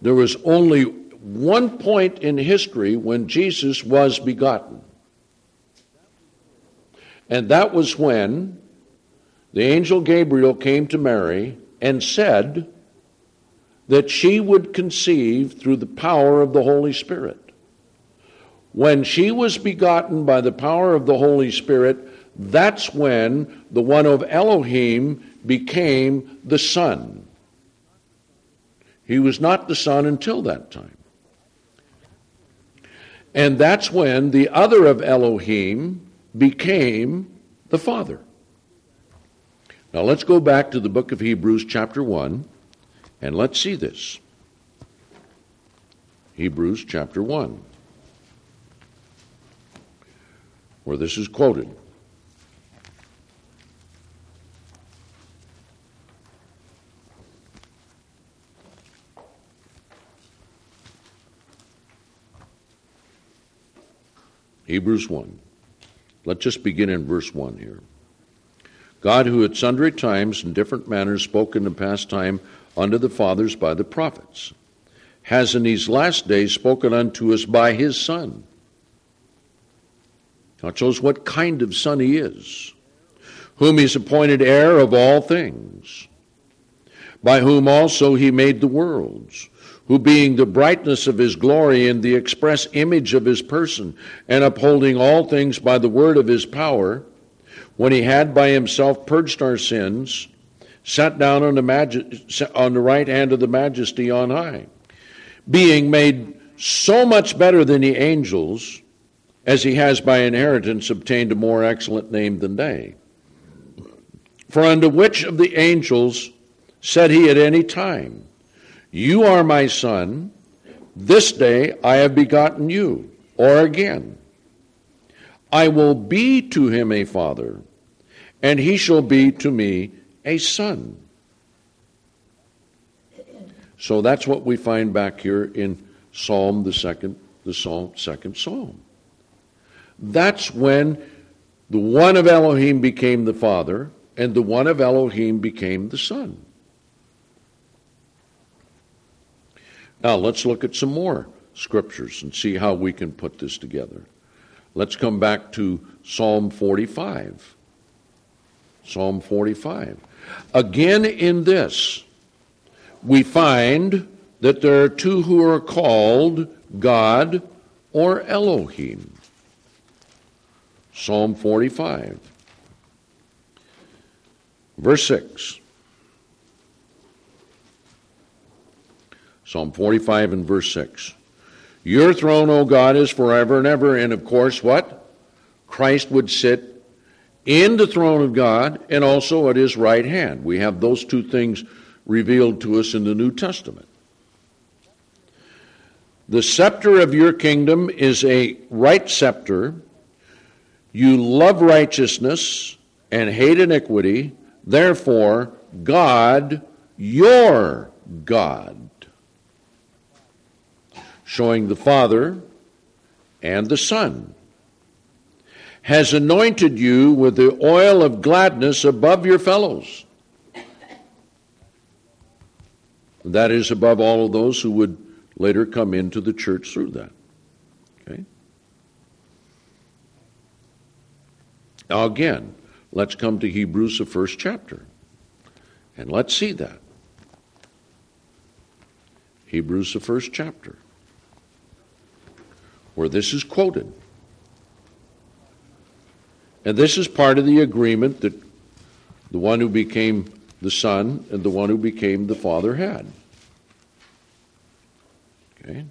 There was only one point in history when Jesus was begotten. And that was when the angel Gabriel came to Mary and said that she would conceive through the power of the Holy Spirit. When she was begotten by the power of the Holy Spirit, that's when the one of Elohim became the Son. He was not the Son until that time. And that's when the other of Elohim became the Father. Now let's go back to the book of Hebrews chapter 1 and let's see this. Hebrews chapter 1, where this is quoted. Hebrews 1. Let's just begin in verse 1 here. God, who at sundry times in different manners spoke in the past time unto the fathers by the prophets, has in these last days spoken unto us by his Son. Now it shows what kind of Son he is, whom he's appointed heir of all things, by whom also he made the worlds, who being the brightness of his glory and the express image of his person, and upholding all things by the word of his power, when he had by himself purged our sins, sat down on the right hand of the majesty on high, being made so much better than the angels, as he has by inheritance obtained a more excellent name than they. For unto which of the angels said he at any time, You are my son, this day I have begotten you? Or again, I will be to him a father, and he shall be to me a son. So that's what we find back here in Psalm, the second Psalm. That's when the one of Elohim became the Father, and the one of Elohim became the Son. Now let's look at some more scriptures and see how we can put this together. Let's come back to Psalm 45. Psalm 45. Again in this, we find that there are two who are called God or Elohim. Psalm 45, verse 6. Psalm 45 and verse 6. Your throne, O God, is forever and ever. And of course, what? Christ would sit in the throne of God and also at his right hand. We have those two things revealed to us in the New Testament. The scepter of your kingdom is a right scepter. You love righteousness and hate iniquity. Therefore, God, your God, showing the Father and the Son, has anointed you with the oil of gladness above your fellows. That is above all of those who would later come into the church through that. Okay? Now again, let's come to Hebrews, the first chapter, and let's see that. Hebrews, the first chapter, where this is quoted. And this is part of the agreement that the one who became the Son and the one who became the Father had. Okay?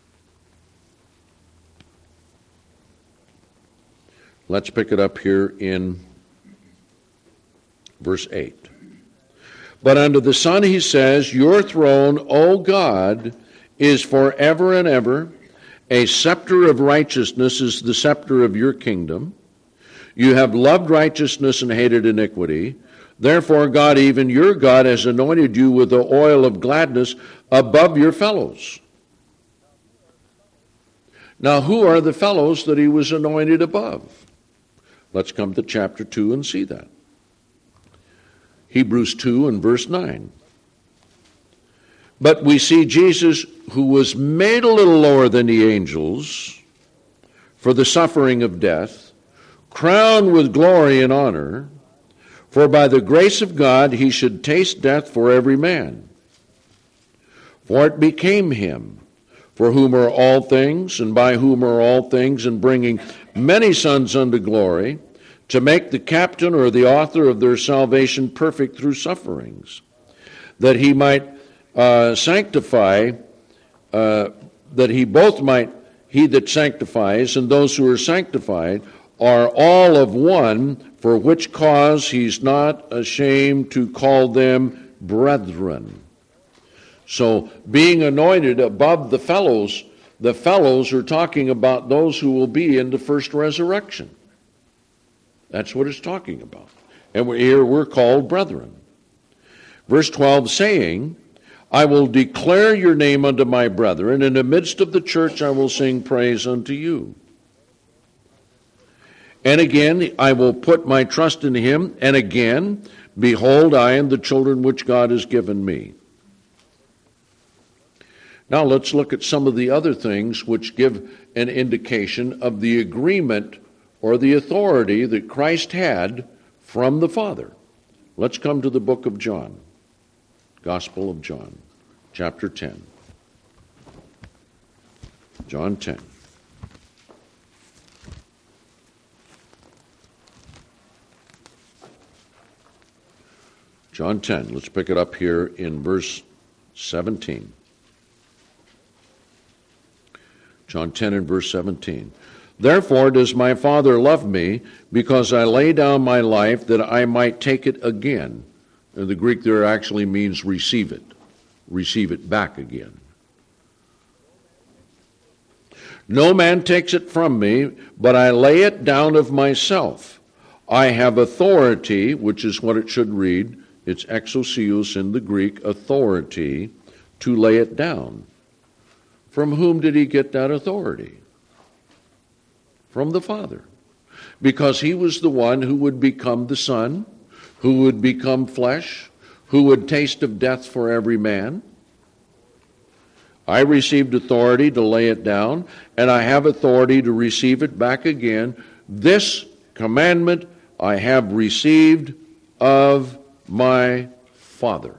Let's pick it up here in verse 8. But unto the Son he says, Your throne, O God, is forever and ever. A scepter of righteousness is the scepter of your kingdom. You have loved righteousness and hated iniquity. Therefore, God, even your God, has anointed you with the oil of gladness above your fellows. Now, who are the fellows that he was anointed above? Let's come to chapter 2 and see that. Hebrews 2 and verse 9. But we see Jesus, who was made a little lower than the angels for the suffering of death, crowned with glory and honor, for by the grace of God he should taste death for every man. For it became him, for whom are all things, and by whom are all things, and bringing many sons unto glory, to make the captain or the author of their salvation perfect through sufferings, that he might sanctify, that he both might, he that sanctifies and those who are sanctified are all of one, for which cause he's not ashamed to call them brethren. So being anointed above the fellows are talking about those who will be in the first resurrection. That's what it's talking about. And we're called brethren. Verse 12 saying, I will declare your name unto my brethren. In the midst of the church I will sing praise unto you. And again, I will put my trust in him. And again, behold, I and the children which God has given me. Now let's look at some of the other things which give an indication of the agreement or the authority that Christ had from the Father. Let's come to the book of John, Gospel of John, chapter 10. John 10. John 10, let's pick it up here in verse 17. John 10 and verse 17. Therefore does my Father love me, because I lay down my life that I might take it again. And the Greek there actually means receive it back again. No man takes it from me, but I lay it down of myself. I have authority, which is what it should read. It's exousios in the Greek, authority, to lay it down. From whom did he get that authority? From the Father. Because he was the one who would become the Son, who would become flesh, who would taste of death for every man. I received authority to lay it down, and I have authority to receive it back again. This commandment I have received of my Father.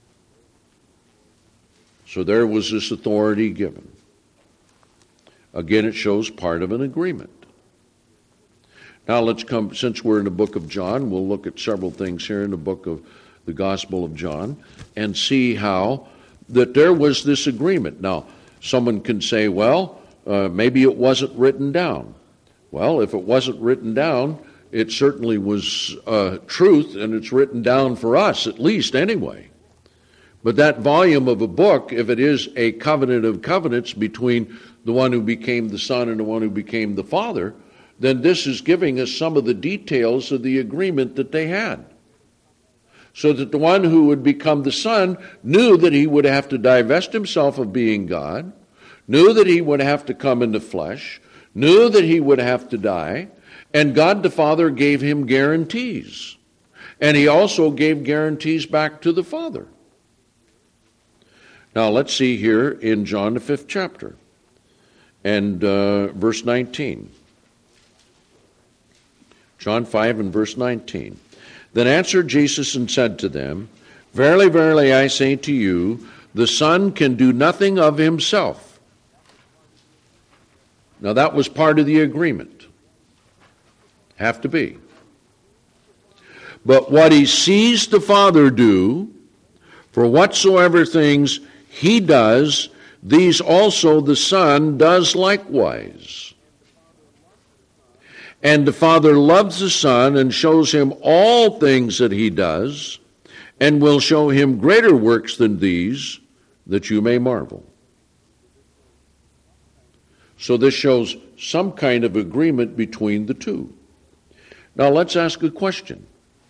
So there was this authority given. Again, it shows part of an agreement. Now let's come, since we're in the book of John, we'll look at several things here in the book of the Gospel of John and see how that there was this agreement. Now, someone can say, well, maybe it wasn't written down. Well, if it wasn't written down, it certainly was truth, and it's written down for us, at least anyway. But that volume of a book, if it is a covenant of covenants between the one who became the Son and the one who became the Father, then this is giving us some of the details of the agreement that they had. So that the one who would become the Son knew that he would have to divest himself of being God, knew that he would have to come in the flesh, knew that he would have to die, and God the Father gave him guarantees. And he also gave guarantees back to the Father. Now let's see here in John the 5th chapter and verse 19. John 5 and verse 19. Then answered Jesus and said to them, Verily, verily, I say to you, the Son can do nothing of himself. Now that was part of the agreement. Have to be. But what he sees the Father do, for whatsoever things he does, these also the Son does likewise. And the Father loves the Son and shows him all things that he does, and will show him greater works than these, that you may marvel. So this shows some kind of agreement between the two. Now let's ask a question.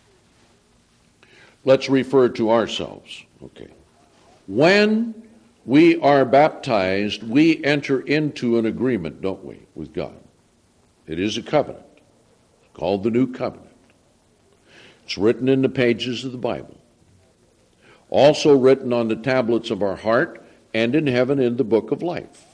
Let's refer to ourselves. Okay. When we are baptized, we enter into an agreement, don't we, with God? It is a covenant. It's called the New Covenant. It's written in the pages of the Bible. also written on the tablets of our heart and in heaven in the book of life.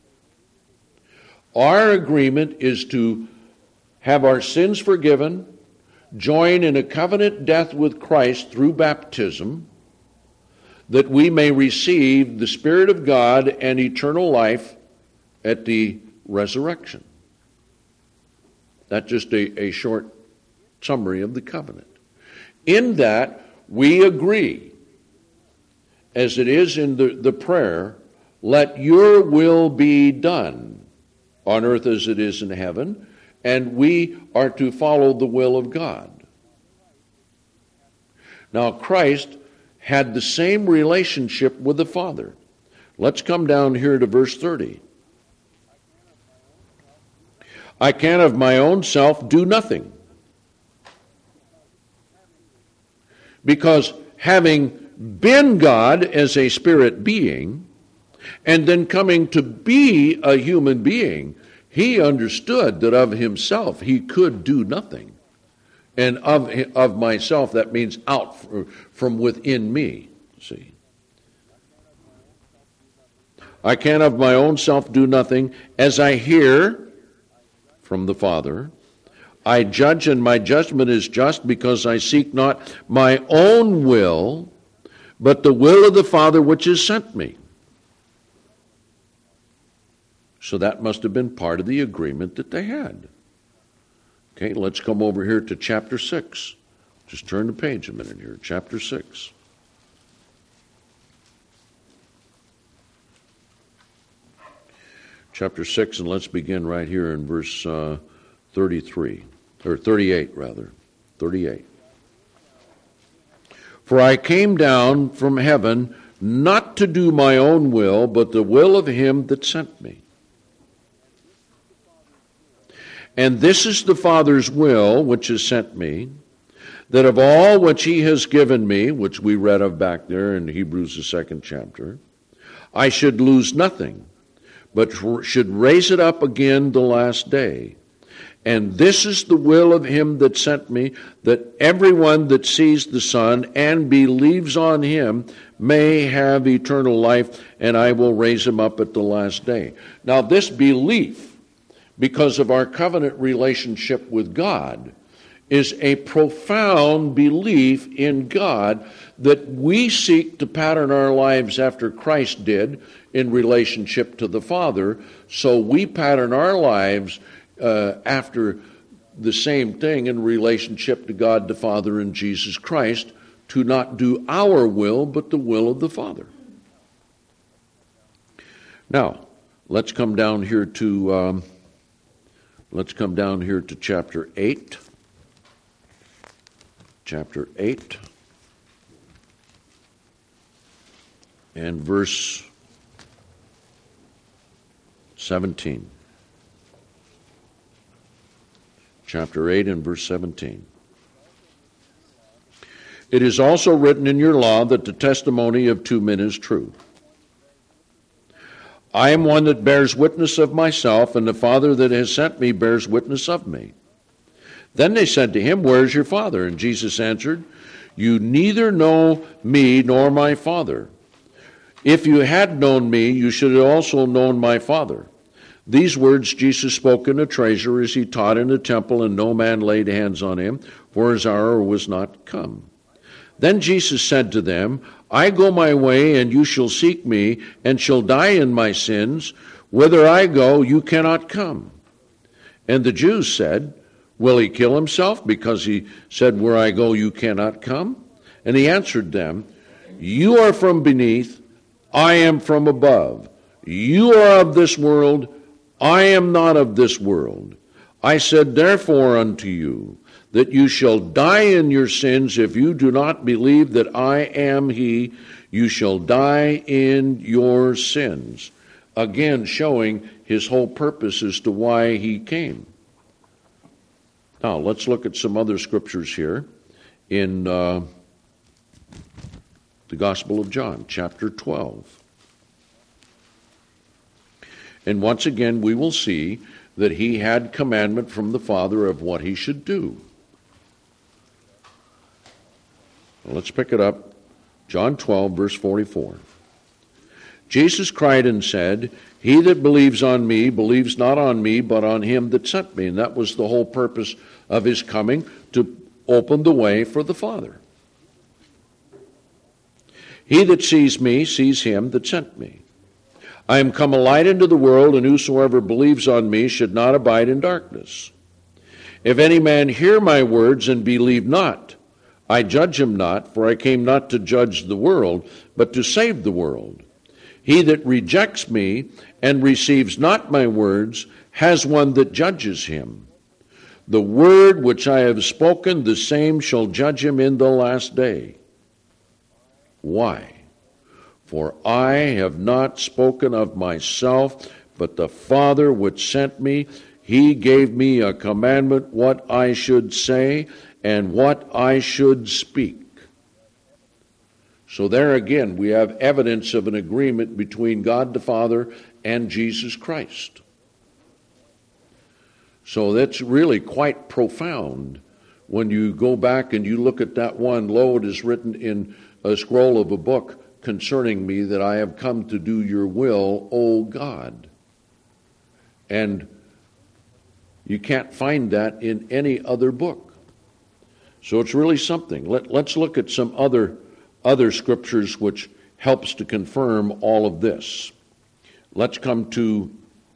Our agreement is to have our sins forgiven, join in a covenant death with Christ through baptism, that we may receive the Spirit of God and eternal life at the resurrection. That's just a short summary of the covenant. In that, we agree, as it is in the prayer, let your will be done on earth as it is in heaven, and we are to follow the will of God. Now, Christ had the same relationship with the Father. Let's come down here to verse 30. I can of my own self do nothing, because having been God as a spirit being, and then coming to be a human being, he understood that of himself he could do nothing. And of myself, that means out from within me. See, I can of my own self do nothing. As I hear from the Father, I judge, and my judgment is just, because I seek not my own will, but the will of the Father which has sent me. So that must have been part of the agreement that they had. Okay, let's come over here to chapter 6. Just turn the page a minute here. Chapter 6. Chapter 6, and let's begin right here in verse 33. Or 38, rather. 38. For I came down from heaven not to do my own will, but the will of him that sent me. And this is the Father's will which has sent me, that of all which he has given me, which we read of back there in Hebrews the 2nd chapter, I should lose nothing, but should raise it up again the last day. And this is the will of him that sent me, that everyone that sees the Son and believes on him may have eternal life, and I will raise him up at the last day. Now this belief, because of our covenant relationship with God, is a profound belief in God that we seek to pattern our lives after Christ did in relationship to the Father. So we pattern our lives after the same thing in relationship to God the Father and Jesus Christ, to not do our will but the will of the Father. Now, let's come down here to chapter 8. Chapter 8 and verse 17. Chapter 8 and verse 17. It is also written in your law that the testimony of two men is true. I am one that bears witness of myself, and the Father that has sent me bears witness of me. Then they said to him, Where is your Father? And Jesus answered, You neither know me nor my Father. If you had known me, you should have also known my Father. These words Jesus spoke in the treasure as he taught in the temple, and no man laid hands on him, for his hour was not come. Then Jesus said to them, I go my way, and you shall seek me, and shall die in my sins. Whither I go, you cannot come. And the Jews said, Will he kill himself, because he said, Where I go, you cannot come? And he answered them, You are from beneath, I am from above. You are of this world, I am not of this world. I said therefore unto you, that you shall die in your sins. If you do not believe that I am he, you shall die in your sins. Again, showing his whole purpose as to why he came. Now, let's look at some other scriptures here in the Gospel of John, chapter 12. And once again, we will see that he had commandment from the Father of what he should do. Let's pick it up John 12, verse 44. Jesus cried and said, "He that believes on me believes not on me, but on him that sent me." And that was the whole purpose of his coming, to open the way for the Father. "He that sees me sees him that sent me. I am come a light into the world, and whosoever believes on me should not abide in darkness. If any man hear my words and believe not, I judge him not, for I came not to judge the world, but to save the world. He that rejects me and receives not my words has one that judges him. The word which I have spoken, the same shall judge him in the last day. Why? For I have not spoken of myself, but the Father which sent me, he gave me a commandment what I should say and what I should speak." So there again, we have evidence of an agreement between God the Father and Jesus Christ. So that's really quite profound when you go back and you look at that one. "Lo, it is written in a scroll of a book concerning me, that I have come to do your will, O God." And you can't find that in any other book. So it's really something. Let's look at some other scriptures which helps to confirm all of this. Let's come to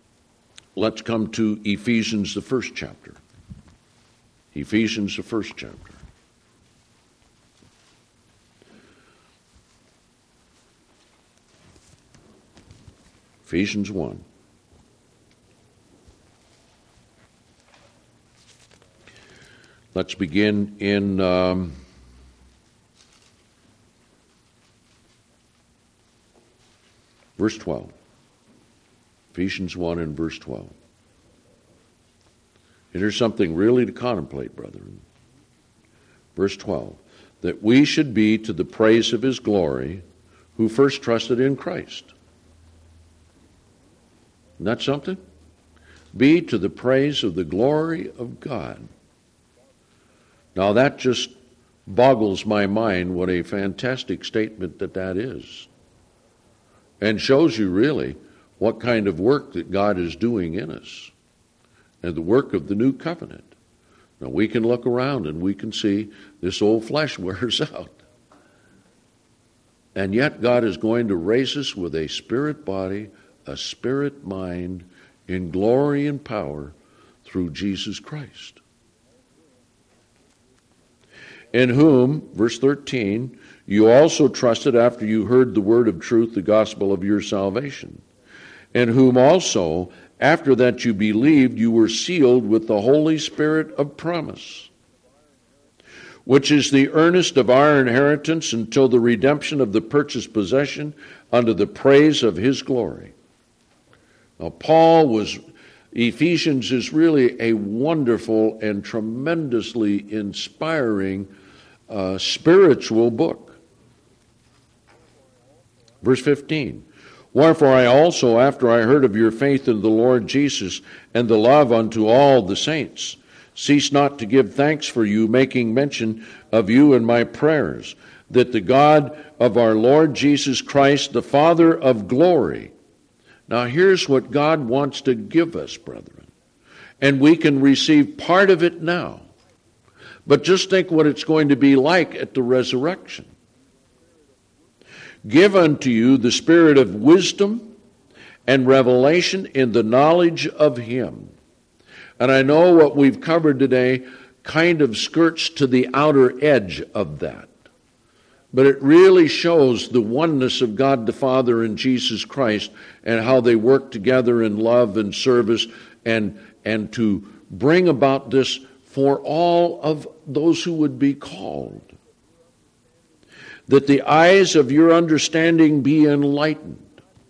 Ephesians, the first chapter. Ephesians, the first chapter. Ephesians 1. Let's begin in verse 12. Ephesians 1 and verse 12. And here's something really to contemplate, brethren. Verse 12. "That we should be to the praise of his glory, who first trusted in Christ." Isn't that something? Be to the praise of the glory of God. Now that just boggles my mind, what a fantastic statement that is. And shows you really what kind of work that God is doing in us, and the work of the new covenant. Now we can look around and we can see this old flesh wears out. And yet God is going to raise us with a spirit body, a spirit mind, in glory and power through Jesus Christ. "In whom," verse 13, "you also trusted after you heard the word of truth, the gospel of your salvation. In whom also, after that you believed, you were sealed with the Holy Spirit of promise, which is the earnest of our inheritance until the redemption of the purchased possession unto the praise of his glory." Now Ephesians is really a wonderful and tremendously inspiring spiritual book. Verse 15, "Wherefore I also, after I heard of your faith in the Lord Jesus and the love unto all the saints, cease not to give thanks for you, making mention of you in my prayers, that the God of our Lord Jesus Christ, the Father of glory." Now here's what God wants to give us, brethren. And we can receive part of it now. But just think what it's going to be like at the resurrection. "Give unto you the spirit of wisdom and revelation in the knowledge of him." And I know what we've covered today kind of skirts to the outer edge of that. But it really shows the oneness of God the Father and Jesus Christ, and how they work together in love and service, and to bring about this for all of those who would be called. "That the eyes of your understanding be enlightened."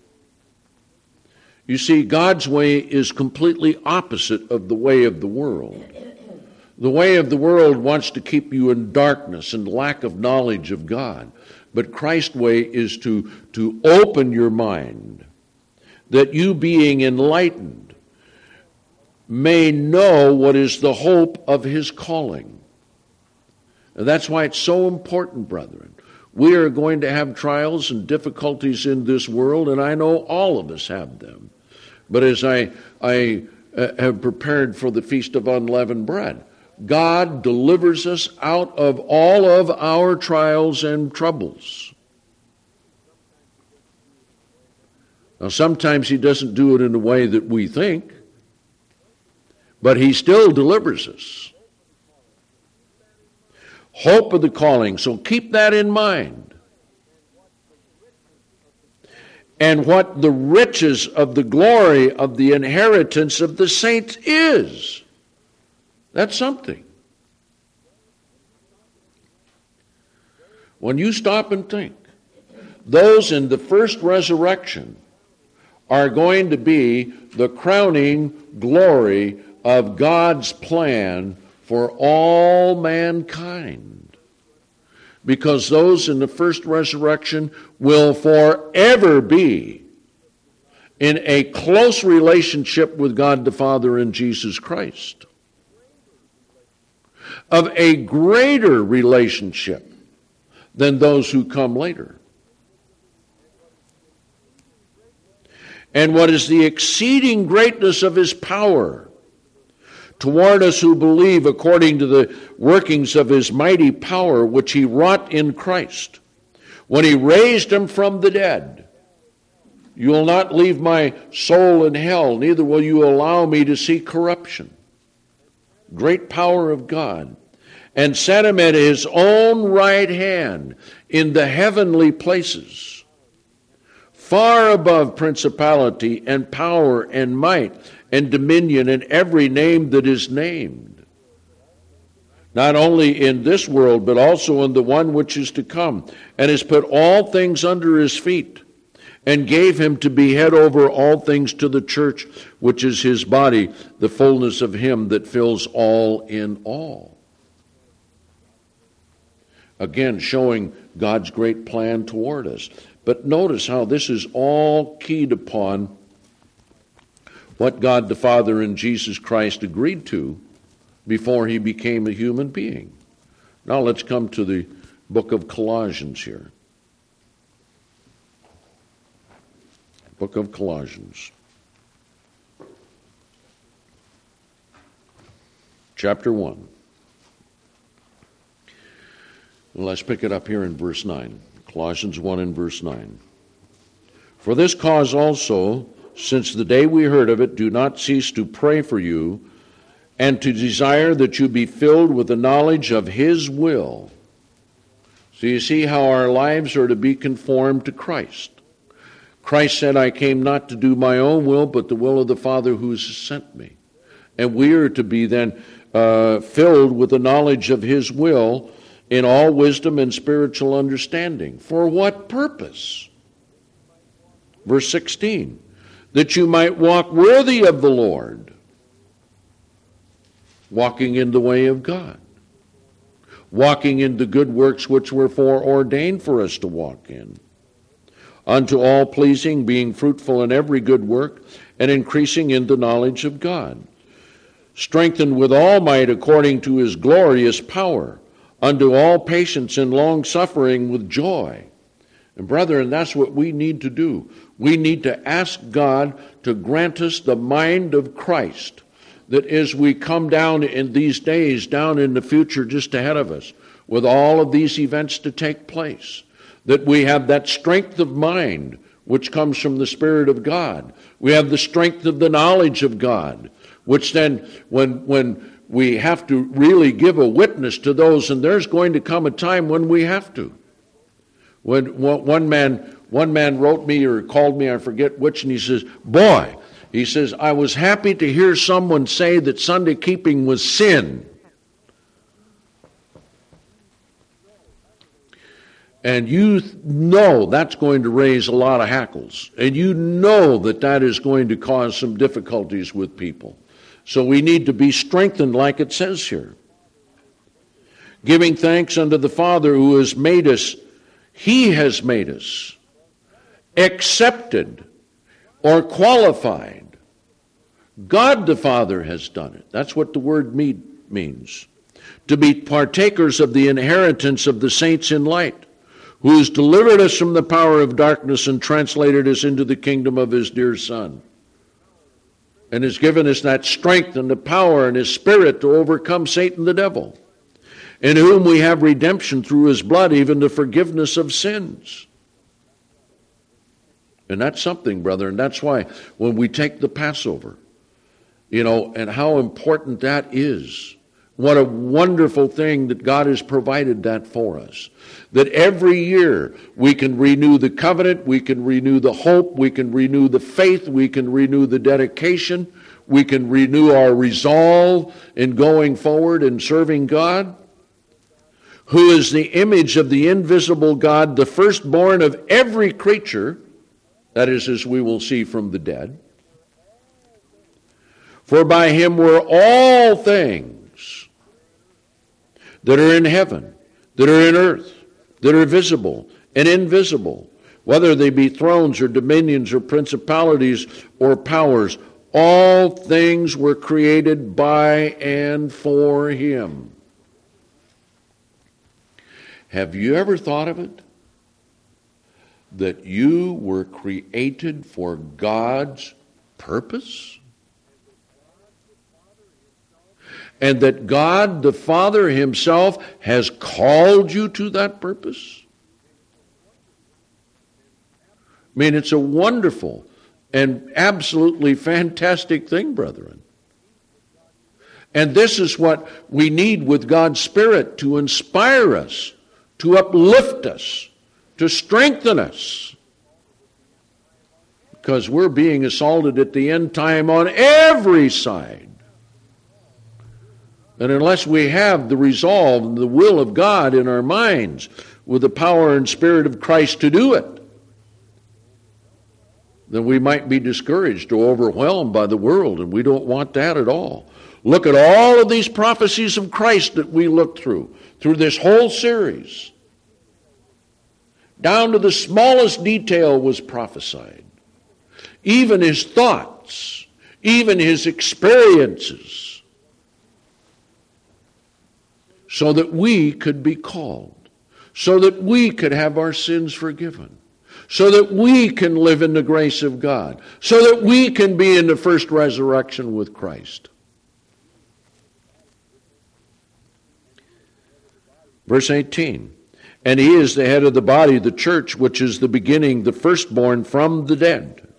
You see, God's way is completely opposite of the way of the world. The way of the world wants to keep you in darkness and lack of knowledge of God. But Christ's way is to open your mind, that you, being enlightened, may know what is the hope of his calling. And that's why it's so important, brethren. We are going to have trials and difficulties in this world, and I know all of us have them. But as I have prepared for the Feast of Unleavened Bread, God delivers us out of all of our trials and troubles. Now, sometimes he doesn't do it in the way that we think, but he still delivers us. Hope of the calling. So keep that in mind. And what the riches of the glory of the inheritance of the saints is. That's something. When you stop and think, those in the first resurrection are going to be the crowning glory of God's plan for all mankind. Because those in the first resurrection will forever be in a close relationship with God the Father and Jesus Christ. Of a greater relationship than those who come later. And what is the exceeding greatness of his power toward us who believe, according to the workings of his mighty power, which he wrought in Christ, when he raised him from the dead. You will not leave my soul in hell, neither will you allow me to see corruption. Great power of God. And set him at his own right hand in the heavenly places, far above principality and power and might and dominion and every name that is named, not only in this world, but also in the one which is to come, and has put all things under his feet, and gave him to be head over all things to the church, which is his body, the fullness of him that fills all in all. Again, showing God's great plan toward us. But notice how this is all keyed upon what God the Father and Jesus Christ agreed to before he became a human being. Now let's come to the book of Colossians here. Book of Colossians. Chapter 1. Let's pick it up here in verse 9. Colossians 1 and verse 9. For this cause also, since the day we heard of it, do not cease to pray for you and to desire that you be filled with the knowledge of his will. So you see how our lives are to be conformed to Christ. Christ said, I came not to do my own will, but the will of the Father who has sent me. And we are to be then filled with the knowledge of his will in all wisdom and spiritual understanding. For what purpose? Verse 16. That you might walk worthy of the Lord, walking in the way of God, walking in the good works which were foreordained for us to walk in, unto all pleasing, being fruitful in every good work, and increasing in the knowledge of God, strengthened with all might according to his glorious power, unto all patience and long-suffering with joy. And brethren, that's what we need to do. We need to ask God to grant us the mind of Christ, that as we come down in these days, down in the future just ahead of us, with all of these events to take place, that we have that strength of mind which comes from the Spirit of God. We have the strength of the knowledge of God, which then when we have to really give a witness to those, and there's going to come a time when we have to. When one man wrote me or called me, I forget which, and he says, boy, he says, I was happy to hear someone say that Sunday keeping was sin. And you know that's going to raise a lot of hackles. And you know that that is going to cause some difficulties with people. So we need to be strengthened like it says here. Giving thanks unto the Father who has made us, he has made us accepted or qualified. God the Father has done it. That's what the word means. To be partakers of the inheritance of the saints in light, who has delivered us from the power of darkness and translated us into the kingdom of his dear Son, and has given us that strength and the power and his Spirit to overcome Satan the devil, in whom we have redemption through his blood, even the forgiveness of sins. And that's something, brother, and that's why when we take the Passover, and how important that is. What a wonderful thing that God has provided that for us. That every year we can renew the covenant, we can renew the hope, we can renew the faith, we can renew the dedication, we can renew our resolve in going forward and serving God, who is the image of the invisible God, the firstborn of every creature, that is, as we will see, from the dead. For by him were all things that are in heaven, that are in earth, that are visible and invisible, whether they be thrones or dominions or principalities or powers, all things were created by and for him. Have you ever thought of it? That you were created for God's purpose? And that God the Father himself has called you to that purpose? I mean, it's a wonderful and absolutely fantastic thing, brethren. And this is what we need with God's Spirit to inspire us, to uplift us, to strengthen us. Because we're being assaulted at the end time on every side. And unless we have the resolve and the will of God in our minds with the power and Spirit of Christ to do it, then we might be discouraged or overwhelmed by the world, and we don't want that at all. Look at all of these prophecies of Christ that we looked through this whole series. Down to the smallest detail was prophesied. Even his thoughts, even his experiences, so that we could be called, so that we could have our sins forgiven, so that we can live in the grace of God, so that we can be in the first resurrection with Christ. Verse 18, and he is the head of the body, the church, which is the beginning, the firstborn from the dead,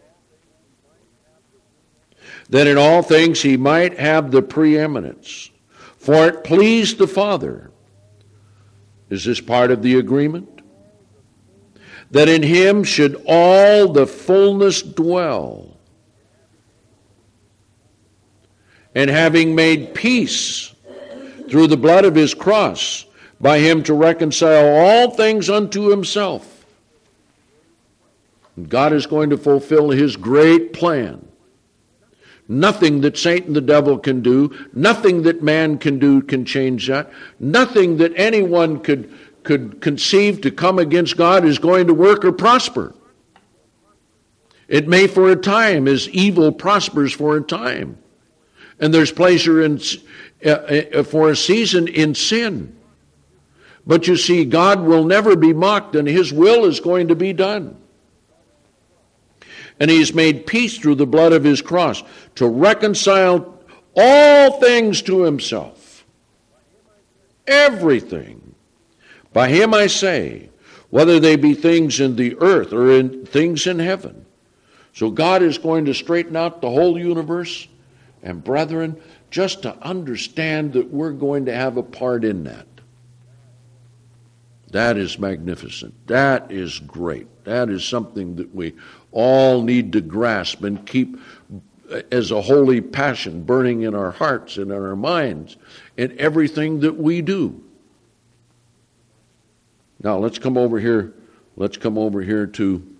that in all things he might have the preeminence. For it pleased the Father. Is this part of the agreement? That in him should all the fullness dwell. And having made peace through the blood of his cross, by him to reconcile all things unto himself. And God is going to fulfill his great plan. Nothing that Satan the devil can do, nothing that man can do can change that. Nothing that anyone could conceive to come against God is going to work or prosper. It may for a time, as evil prospers for a time. And there's pleasure for a season in sin. But you see, God will never be mocked, and his will is going to be done. And he's made peace through the blood of his cross to reconcile all things to himself. Everything. By him I say, whether they be things in the earth or in things in heaven. So God is going to straighten out the whole universe. And brethren, just to understand that we're going to have a part in that. That is magnificent. That is great. That is something that we all need to grasp and keep as a holy passion burning in our hearts and in our minds in everything that we do. Now let's come over here. Let's come over here to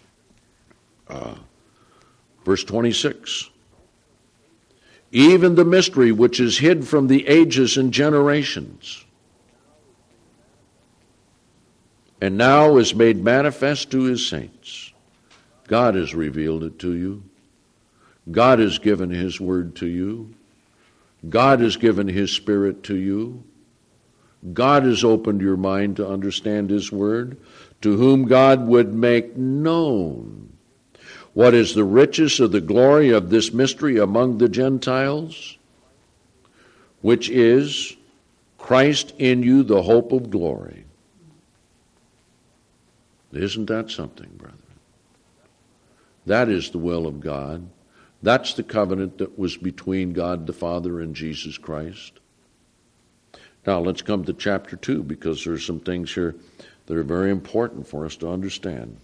verse 26. Even the mystery which is hid from the ages and generations, and now is made manifest to his saints. God has revealed it to you. God has given his word to you. God has given his Spirit to you. God has opened your mind to understand his word, to whom God would make known what is the riches of the glory of this mystery among the Gentiles, which is Christ in you, the hope of glory. Isn't that something, brethren? That is the will of God. That's the covenant that was between God the Father and Jesus Christ. Now let's come to chapter 2, because there's some things here that are very important for us to understand.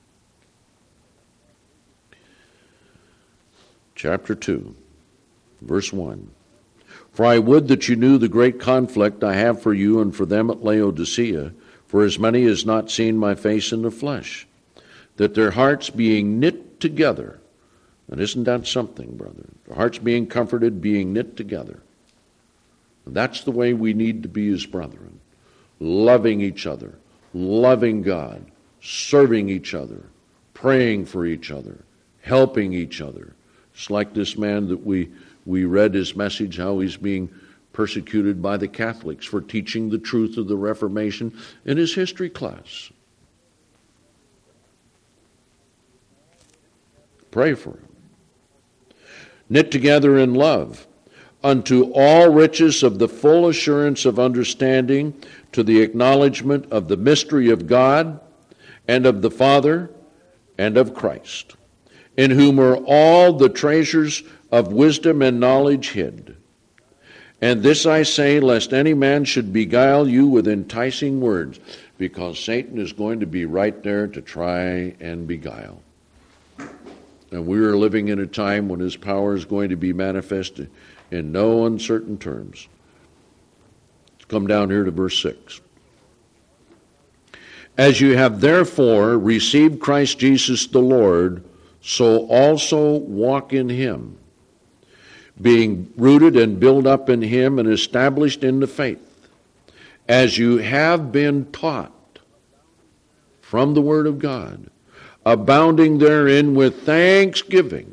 Chapter 2, verse 1. For I would that you knew the great conflict I have for you and for them at Laodicea, for as many as not seen my face in the flesh, that their hearts being knit together. And isn't that something, brethren? Their hearts being comforted, being knit together. And that's the way we need to be as brethren. Loving each other, loving God, serving each other, praying for each other, helping each other. It's like this man that we read his message, how he's being persecuted by the Catholics for teaching the truth of the Reformation in his history class. Pray for him. Knit together in love, unto all riches of the full assurance of understanding, to the acknowledgement of the mystery of God, and of the Father, and of Christ, in whom are all the treasures of wisdom and knowledge hid. And this I say, lest any man should beguile you with enticing words, because Satan is going to be right there to try and beguile. And we are living in a time when his power is going to be manifested in no uncertain terms. Let's come down here to verse 6. As you have therefore received Christ Jesus the Lord, so also walk in him, being rooted and built up in him and established in the faith, as you have been taught from the word of God, abounding therein with thanksgiving.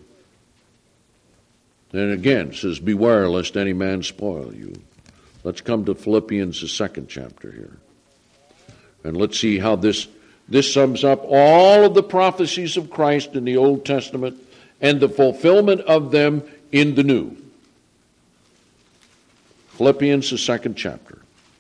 And again, it says, beware lest any man spoil you. Let's come to Philippians, the 2nd chapter here. And let's see how this sums up all of the prophecies of Christ in the Old Testament and the fulfillment of them in the New. Philippians, the 2nd chapter.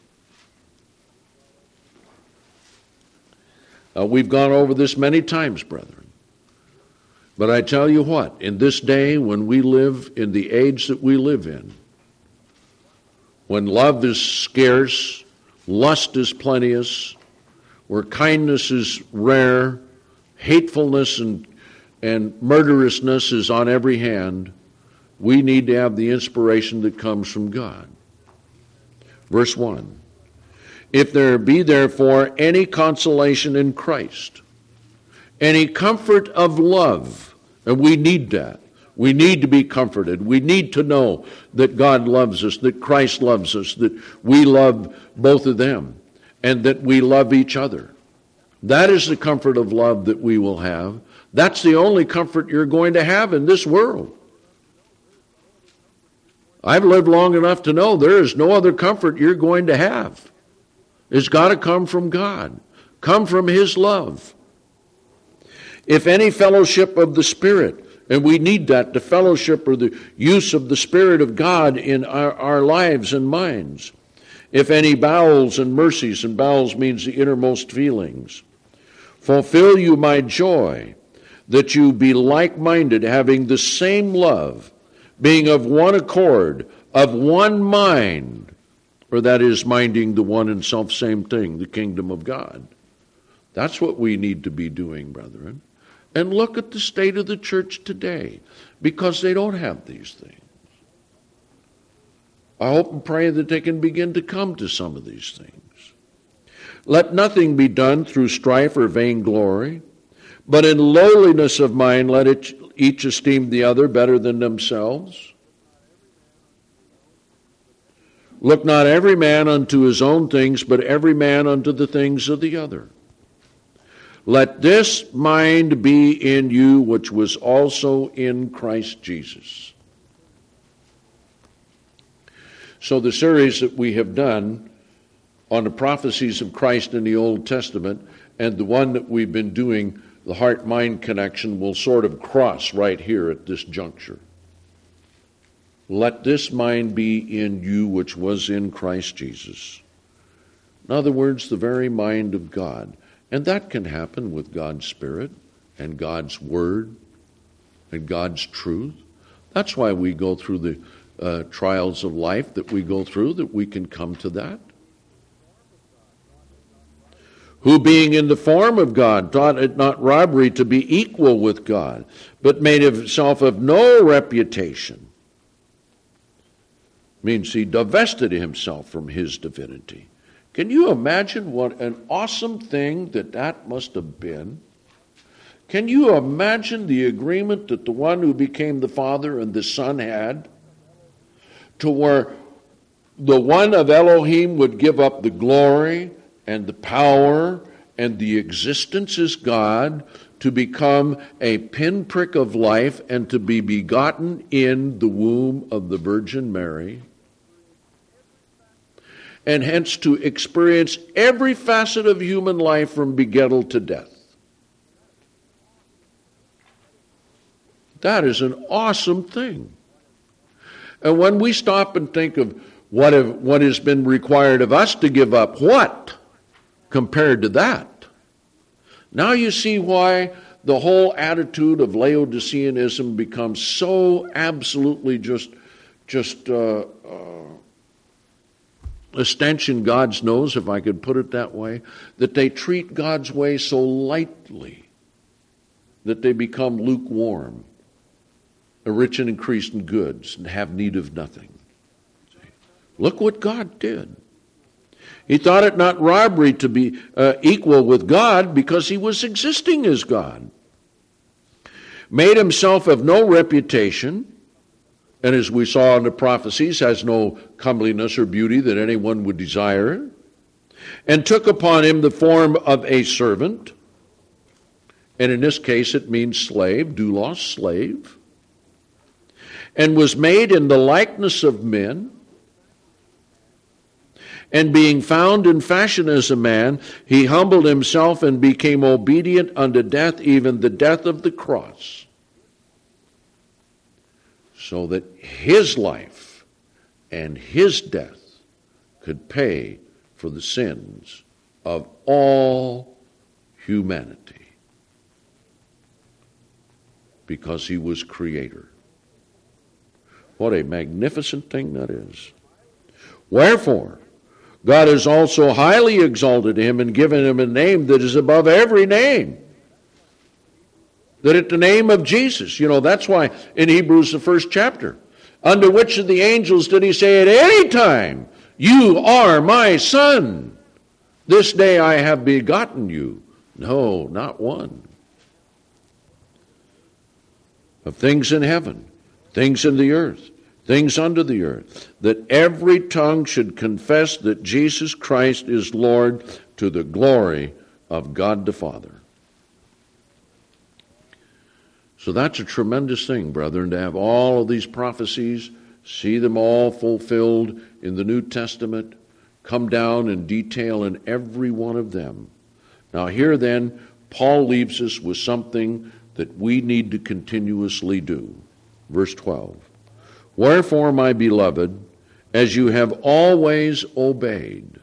We've gone over this many times, brethren. But I tell you what, in this day when we live in the age that we live in, when love is scarce, lust is plenteous, where kindness is rare, hatefulness and murderousness is on every hand, we need to have the inspiration that comes from God. Verse 1. If there be therefore any consolation in Christ, any comfort of love, and we need that. We need to be comforted. We need to know that God loves us, that Christ loves us, that we love both of them, and that we love each other. That is the comfort of love that we will have. That's the only comfort you're going to have in this world. I've lived long enough to know there is no other comfort you're going to have. It's got to come from God, come from his love. If any fellowship of the Spirit, and we need that, the fellowship or the use of the Spirit of God in our lives and minds. If any bowels and mercies, and bowels means the innermost feelings, fulfill you my joy, that you be like-minded, having the same love, being of one accord, of one mind, or that is minding the one and self-same thing, the kingdom of God. That's what we need to be doing, brethren. And look at the state of the church today, because they don't have these things. I hope and pray that they can begin to come to some of these things. Let nothing be done through strife or vainglory, but in lowliness of mind let each esteem the other better than themselves. Look not every man unto his own things, but every man unto the things of the other. Let this mind be in you, which was also in Christ Jesus. So the series that we have done on the prophecies of Christ in the Old Testament, and the one that we've been doing, the heart-mind connection, will sort of cross right here at this juncture. Let this mind be in you which was in Christ Jesus. In other words, the very mind of God. And that can happen with God's Spirit and God's Word and God's truth. That's why we go through the trials of life that we go through, that we can come to that. Who being in the form of God thought it not robbery to be equal with God, but made himself of no reputation. Means he divested himself from his divinity. Can you imagine what an awesome thing that must have been? Can you imagine the agreement that the one who became the Father and the Son had, to where the one of Elohim would give up the glory and the power and the existence as God to become a pinprick of life and to be begotten in the womb of the Virgin Mary, and hence to experience every facet of human life from begettal to death? That is an awesome thing. And when we stop and think of what has been required of us to give up, what compared to that? Now you see why the whole attitude of Laodiceanism becomes so absolutely just a stench in God's nose, if I could put it that way, that they treat God's way so lightly that they become lukewarm, rich and increased in goods, and have need of nothing. Look what God did. He thought it not robbery to be equal with God because he was existing as God. Made himself of no reputation, and as we saw in the prophecies, has no comeliness or beauty that anyone would desire, and took upon him the form of a servant, and in this case it means slave, doulos, slave, and was made in the likeness of men, and being found in fashion as a man, he humbled himself and became obedient unto death, even the death of the cross, so that his life and his death could pay for the sins of all humanity, because he was creator. What a magnificent thing that is. Wherefore, God has also highly exalted him and given him a name that is above every name. That at the name of Jesus, that's why in Hebrews, the 1st chapter, under which of the angels did he say at any time, you are my son, this day I have begotten you? No, not one. Of things in heaven, things in the earth, things under the earth, that every tongue should confess that Jesus Christ is Lord, to the glory of God the Father. So that's a tremendous thing, brethren, to have all of these prophecies, see them all fulfilled in the New Testament, come down in detail in every one of them. Now here then, Paul leaves us with something that we need to continuously do. Verse 12. Wherefore, my beloved, as you have always obeyed,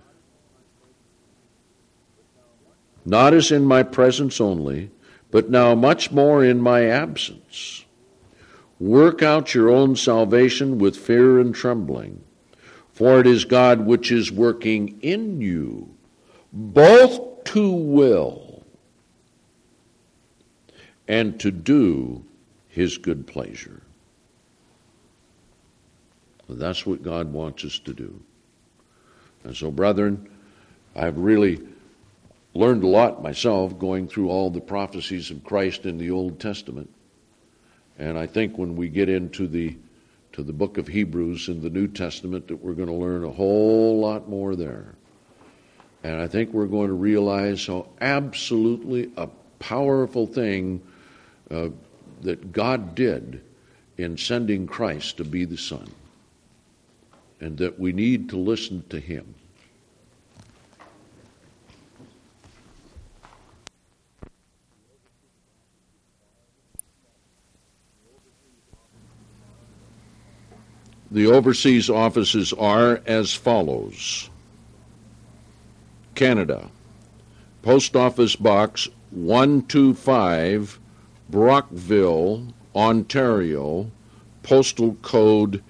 not as in my presence only, but now much more in my absence, work out your own salvation with fear and trembling, for it is God which is working in you, both to will and to do his good pleasure. That's what God wants us to do. And so, brethren, I've really learned a lot myself going through all the prophecies of Christ in the Old Testament. And I think when we get into the book of Hebrews in the New Testament that we're going to learn a whole lot more there. And I think we're going to realize how absolutely a powerful thing that God did in sending Christ to be the Son. And that we need to listen to him. The overseas offices are as follows: Canada, Post Office Box 125, Brockville, Ontario, postal code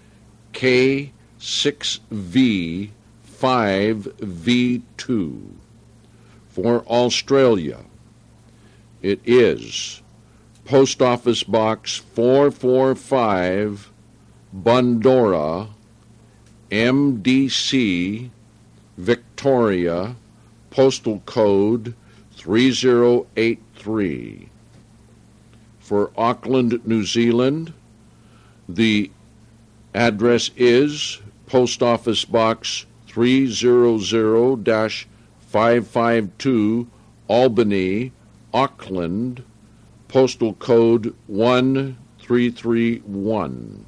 K6V5V2. For Australia, it is Post Office Box 445, Bundora, MDC, Victoria, postal code 3083. For Auckland, New Zealand, the address is Post Office Box 300-552, Albany, Auckland, postal code 1331.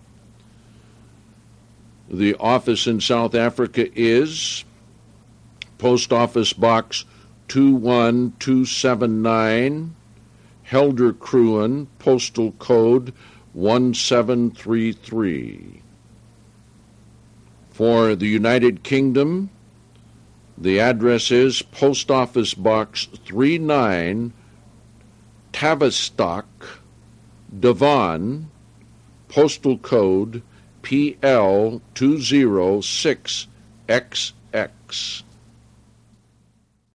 The office in South Africa is Post Office Box 21279, Helderkruin, postal code 1733. For the United Kingdom, the address is Post Office Box 39, Tavistock, Devon, postal code PL206XX.